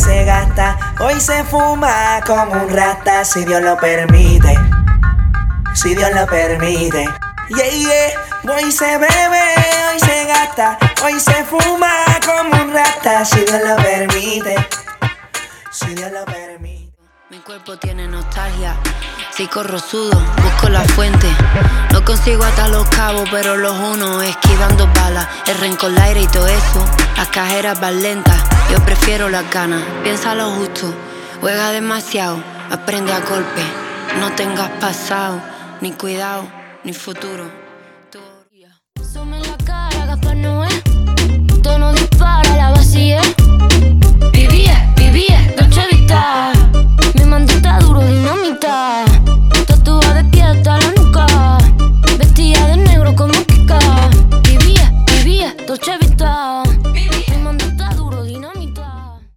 se gasta, hoy se fuma como un rata, si Dios lo permite, si Dios lo permite. Yeah, yeah, hoy se bebe, hoy se gasta, hoy se fuma como un rata, si Dios lo permite, si Dios lo permite. Mi cuerpo tiene nostalgia, si corro sudo, busco la fuente. No consigo atar los cabos, pero los uno esquivando balas. El rencor, el aire y todo eso, las cajeras van lentas. Yo prefiero las ganas, piensa lo justo. Juega demasiado, aprende a golpe. No tengas pasado, ni cuidado, ni futuro. Sume en la cara, Gaspar Noé. Tono dispara, la vacía. Vivía, Dolce Vita. Mi mando está duro, dinamita. Tatuada de pie hasta la nuca. Vestida de negro como Kika. Vivía, Dolce Vita.